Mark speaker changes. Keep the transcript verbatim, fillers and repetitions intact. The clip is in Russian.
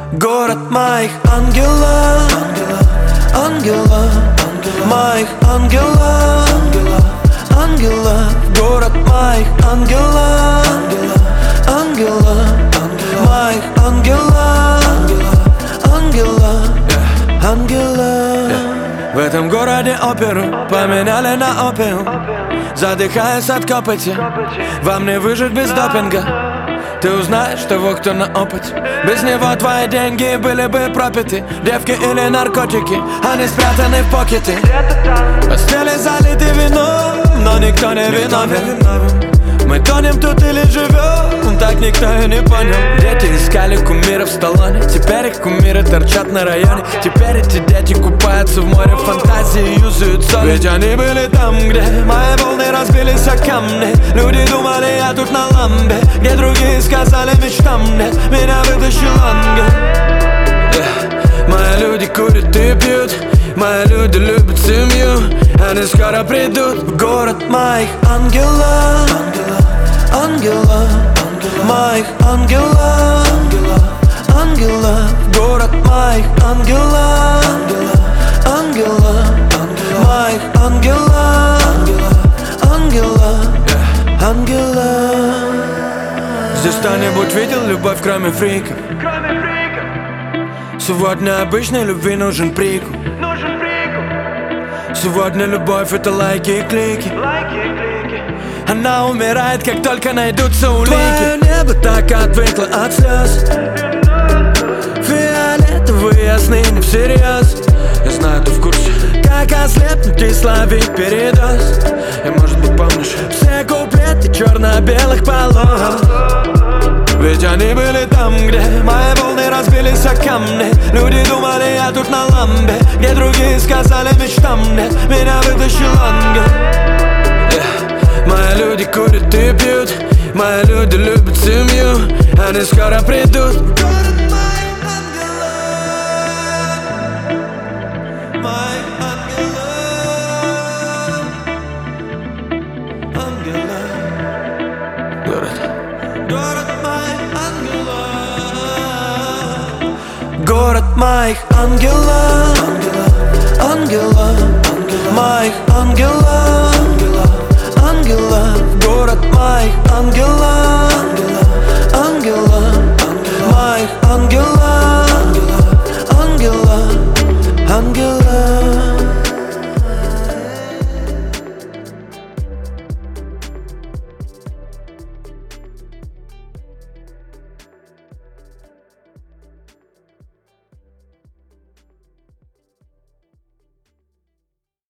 Speaker 1: Город моих ангелов, ангелов, моих ангелов, ангелов. Город моих ангелов, ангелов, моих ангелов, ангелов, ангелов. В этом городе оперу поменяли на опиум. Задыхаясь от копоти, вам не выжить без допинга. Ты узнаешь того, кто на опыте. Без него твои деньги были бы пропиты. Девки или наркотики, они спрятаны в покеты. Постели залиты вином, но никто не виновен. Мы тонем тут или живем, так никто и не понял. Дети искали кумиров в Сталлоне, теперь их кумиры торчат на районе. Теперь эти дети купаются в море фантазии и юзают сон. Ведь они были там, где мои волны разбились о камни. Люди думали, я тут на ламбе, где другие сказали мечтам нет. Меня вытащил ангел. yeah. Мои люди курят и пьют, мои люди любят семью. Они скоро придут в город моих ангелов, ангелов, моих ангелов, ангелов. Город моих ангелов, ангелов, моих ангелов, ангелов, ангелов. Здесь кто-нибудь видел любовь, кроме фриков? Сегодня обычной любви нужен прикуп. Сегодня любовь — это лайки и клики. Она умирает, как только найдутся улики. Твое небо так отвыкло от слез. Фиолетовые сны не всерьез. Я знаю, ты в курсе. Как ослепнуть и словить передоз. И может быть помнишь все куплеты черно-белых полос. Ведь они были там, где мои волны разбились о камни. Люди думали, я тут на ламбе, где другие сказали мечтам нет. Меня вытащил ангел. yeah. Мои люди курят и пьют, мои люди любят семью. Они скоро придут. Город моих ангелов, моих ангелов, ангелов. Город, город моих ангелов. Город моих ангелов, ангелов, моих ангелов, ангелов. Город моих ангелов, ангелов,